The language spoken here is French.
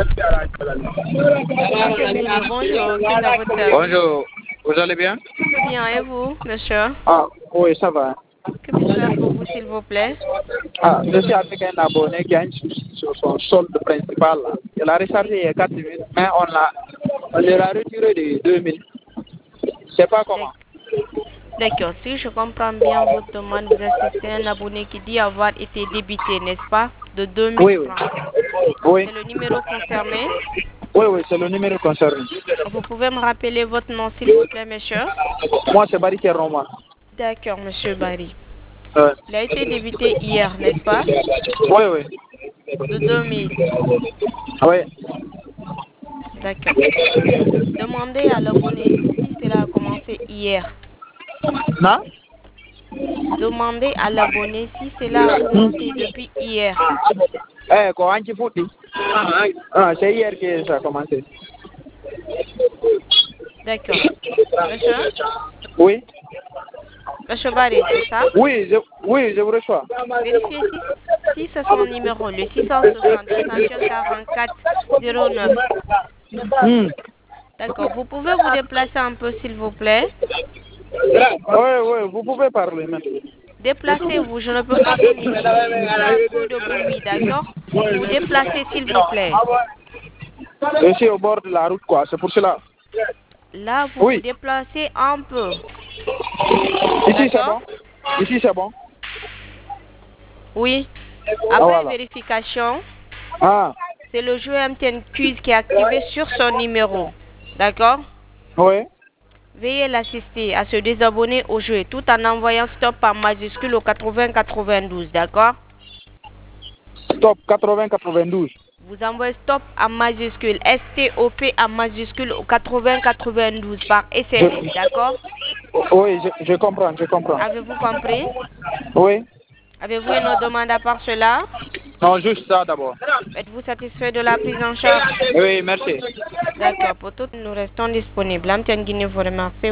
Monsieur Billy, bonjour, qui est à votre service? Bonjour, vous allez bien? Bien, et vous, monsieur? Ah, oui, ça va. Que puis-je faire pour vous, s'il vous plaît? Ah, je suis avec un abonné qui a une souci sur son solde principal. Là. Il a rechargé il y a 4 minutes, mais on l'a retiré de 2000. Je sais pas comment. D'accord, si je comprends bien votre demande, vous assistez à un abonné qui dit avoir été débité, n'est-ce pas? De 2000 Oui, oui. francs. Oui, C'est le numéro concerné. oui, oui, c'est le numéro concerné. Vous pouvez me rappeler votre nom, s'il vous plaît, monsieur? Moi, c'est Barry Roma. D'accord, monsieur Barry. Ouais. Il a été débité hier, n'est-ce pas? Oui, oui. De 2000. Oui. D'accord. Demandez à l'abonné si cela a commencé hier. Non? Demandez à l'abonné si cela a commencé depuis hier. Quand on foot. Ah, c'est hier que ça a commencé. D'accord. Monsieur? Oui? Monsieur Barry, c'est ça? Oui, je vous reçois. Vérifiez si c'est son numéro, le 660 244 09. D'accord. Vous pouvez vous déplacer un peu, s'il vous plaît? Oui, vous pouvez parler maintenant. Déplacez-vous, je ne peux pas communiquer. Il y a un peu de bruit, d'accord? Vous déplacez, s'il vous plaît. Je suis au bord de la route, quoi, c'est pour cela. Là, vous vous Oui. déplacez un peu. Ici, c'est D'accord? bon. Ici, c'est bon. Oui. Ah, Après voilà. vérification, Ah, c'est le jeu MTN Quiz qui est activé sur son numéro. D'accord? oui. Veuillez l'assister à se désabonner au jeu tout en envoyant stop en majuscule au 80 92. D'accord? Stop, 80-92. Vous envoyez stop en majuscule, STOP en majuscule au 80 92 par SMS. D'accord? Oui, je comprends, je comprends. Avez-vous compris? Oui. Avez-vous une autre demande à part cela? Non, juste ça d'abord. Êtes-vous satisfait de la prise en charge? Oui, merci. D'accord. Pour toutes, nous restons disponibles. MTN Guinée vous remercie.